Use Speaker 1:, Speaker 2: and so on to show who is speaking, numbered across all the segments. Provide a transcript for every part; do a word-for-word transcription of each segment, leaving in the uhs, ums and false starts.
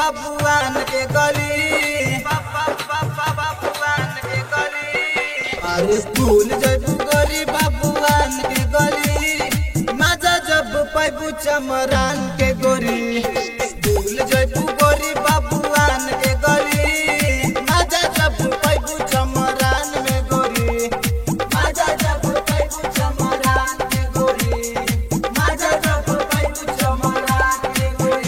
Speaker 1: बाबुआन के गली बाबुआन के गली। अरे भूल जब गोरी बाबुआन के गली मजा जब पैबू चमरान के गोरी। भूल जब गोरी बाबुआन के गली मजा जब पैबू चमरान में गोरी। मजा जब पैबू चमरान के गोरी। मजा जब पैबू चमरान के गोरी।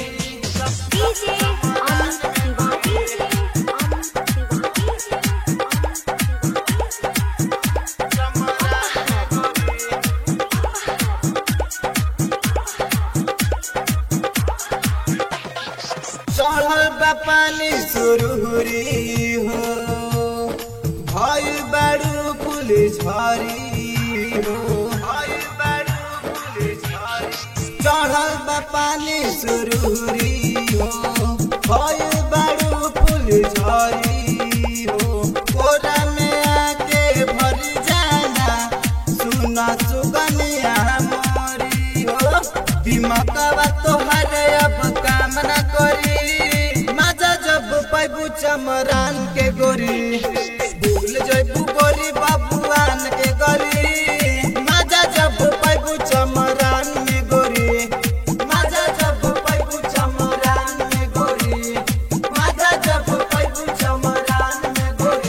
Speaker 1: चढ़ल बा पानी सुरहुरी हो भइल बारू पुलिस झरी हो भइल बारू पुलिस झरी। चढ़ल बा पानी सुरहुरी हो भइल बारू पुलिस झरी हो। कोरा में आके भर जाना सुना सुगनिया मोरी हो। दिमागवा तोहरे अब काम ना करी मजा जब पैबू चमरान के गोरी। भूल जबू गोरी बाबुआन के गली मजा जब पैबू चमरान में गोरी। मजा जब पैबू चमरान में गोरी। मजा जब पैबू चमरान में गोरी।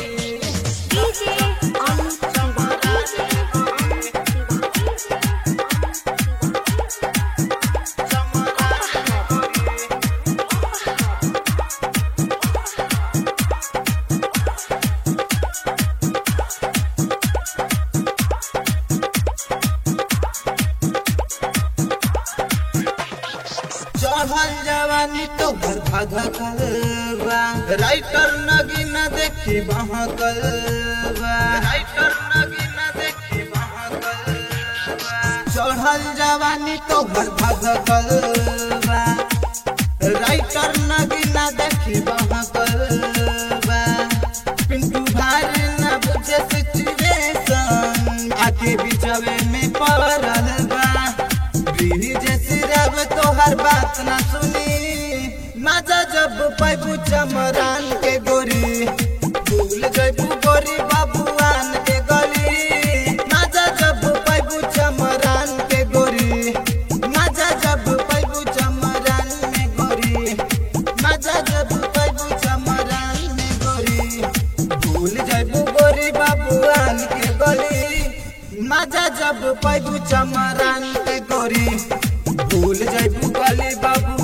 Speaker 1: चढ़ल जवानी तो भर भधकल बा राइटर नगी न देखी बहकल बा। राइटर नगी न देखी बहकल बा। चढ़ल जवानी तो भर भधकल बा राइटर नगी न देखी बहकल बा। पिंटू भाई न बुझे सिचुएशन आके बिचवे में पड़ल बा। जैसी रब तो हर बात ना सुनी मजा जब पैबू चमरान के गोरी। भूल जबू गोरी बाबुआन के गली मजा जब पैबू चमरान के गोरी। मजा जब पैबू चमरान में गोरी। मजा जब पैबू चमरान में गोरी। भूल जबू गोरी बाबुआन के गली मजा जब पैबू चमरान के गोरी। भूल जबू गली बाबू